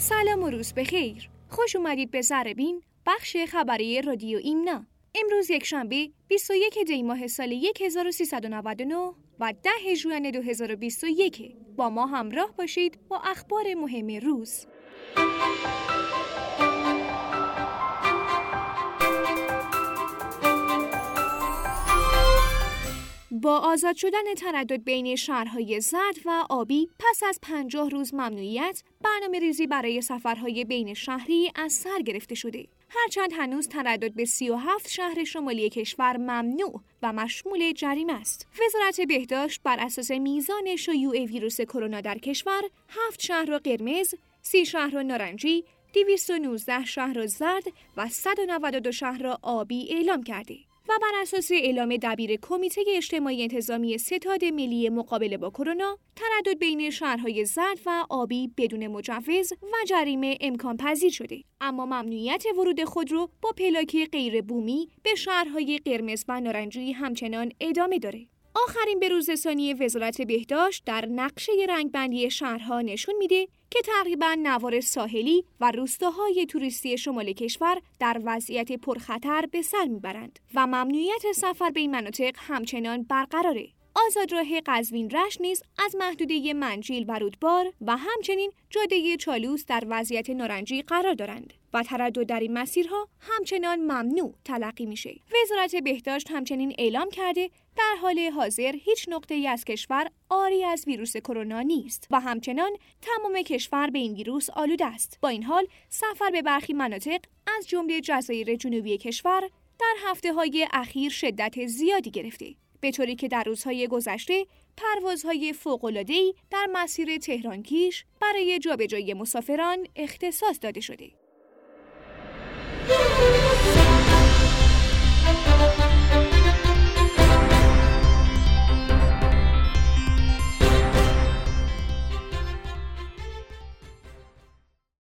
سلام و روز بخیر. خوش اومدید به ذره‌بین، بخش خبری رادیو ایمنا. امروز یکشنبه 21 دی ماه سال 1399 و 10 ژوئن 2021. با ما همراه باشید با اخبار مهم روز. با آزاد شدن تردد بین شهرهای زرد و آبی پس از 50 روز ممنوعیت، برنامه‌ریزی برای سفرهای بین شهری از سر گرفته شده. هرچند هنوز تردد به 37 شهر شمالی کشور ممنوع و مشمول جریمه است. وزارت بهداشت بر اساس میزان شیوع ویروس کرونا در کشور 7 شهر را قرمز، 30 شهر را نارنجی، 219 شهر را زرد و 192 شهر را آبی اعلام کرده. و بر اساس اعلام دبیر کمیته اجتماعی انتظامی ستاد ملی مقابله با کرونا، تردد بین شهرهای زرد و آبی بدون مجوز و جریمه امکان پذیر شده. اما ممنوعیت ورود خودرو با پلاک غیر بومی به شهرهای قرمز و نارنجی همچنان ادامه داره. آخرین بروزرسانی وزارت بهداشت در نقشه رنگبندی شهرها نشون میده که تقریباً نوار ساحلی و روستاهای توریستی شمال کشور در وضعیت پرخطر به سر میبرند و ممنوعیت سفر به این مناطق همچنان برقراره. آزادراه قزوین رشت نیز از محدوده منجیل و رودبار و همچنین جاده چالوس در وضعیت نارنجی قرار دارند و تردد در این مسیرها همچنان ممنوع تلقی میشه. وزارت بهداشت همچنین اعلام کرده در حال حاضر هیچ نقطه‌ای از کشور عاری از ویروس کرونا نیست و همچنان تمام کشور به این ویروس آلوده است. با این حال سفر به برخی مناطق از جمله جزایر جنوبی کشور در هفته‌های اخیر شدت زیادی گرفته، به طوری که در روزهای گذشته پروازهای فوق‌العاده‌ای در مسیر تهران کیش برای جابجایی مسافران اختصاص داده شده.